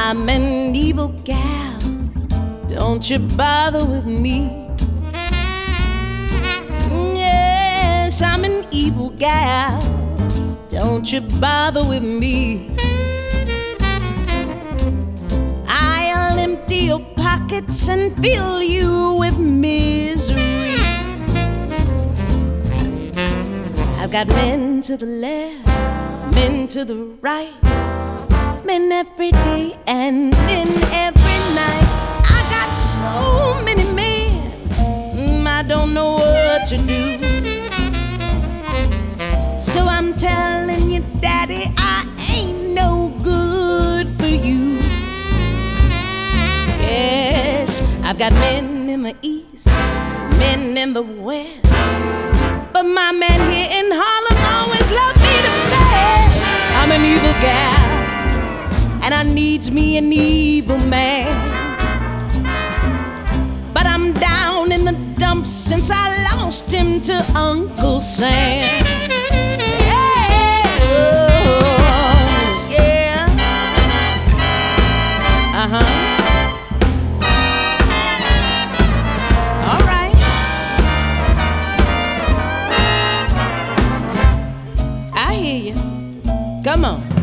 I'm an evil gal, don't you bother with me. Yes, I'm an evil gal, don't you bother with me. I'll empty your pockets and fill you with misery. I've got men to the left, men to the right, men every day and men every night. I got so many men, I don't know what to do. So I'm telling you, Daddy, I ain't no good for you. Yes, I've got men in the east, men in the west, but my man here in Harlem always loved me the best. I'm an evil gal, and I needs me an evil man, but I'm down in the dumps since I lost him to Uncle Sam. Hey, oh, yeah. All right. I hear you. Come on.